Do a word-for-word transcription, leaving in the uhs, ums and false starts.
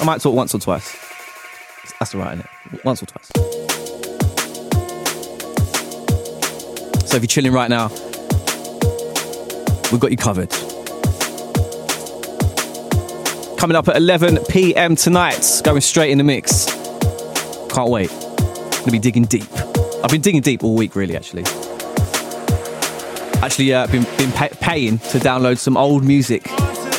I might talk once or twice. That's all right, isn't it? Once or twice. So if you're chilling right now, we've got you covered. Coming up at eleven p.m. tonight, going straight in the mix. Can't wait. Gonna be digging deep. I've been digging deep all week, really, actually. Actually, uh, been been pay- paying to download some old music